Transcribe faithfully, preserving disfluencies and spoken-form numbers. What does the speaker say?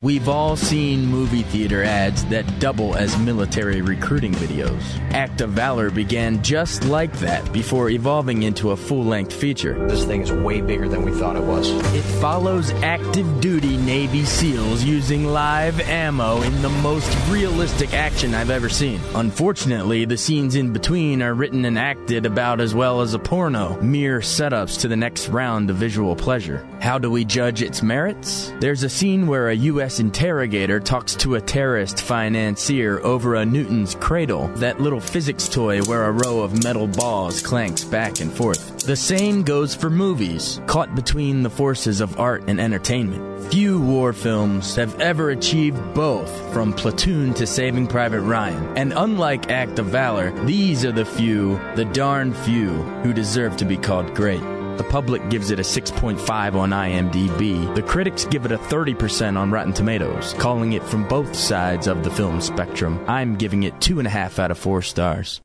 We've all seen movie theater ads that double as military recruiting videos. Act of Valor began just like that before evolving into a full-length feature. This thing is way bigger than we thought it was. It follows active-duty Navy SEALs using live ammo in the most realistic action I've ever seen. Unfortunately, the scenes in between are written and acted about as well as a porno, mere setups to the next round of visual pleasure. How do we judge its merits? There's a scene where a U S interrogator talks to a terrorist financier over a Newton's cradle, that little physics toy where a row of metal balls clanks back and forth. The same goes for movies, caught between the forces of art and entertainment. Few war films have ever achieved both, from Platoon to Saving Private Ryan. And unlike Act of Valor, these are the few, the darn few, who deserve to be called great. The public gives it a six point five on I M D B. The critics give it a thirty percent on Rotten Tomatoes, calling it from both sides of the film spectrum. I'm giving it two and a half out of four stars.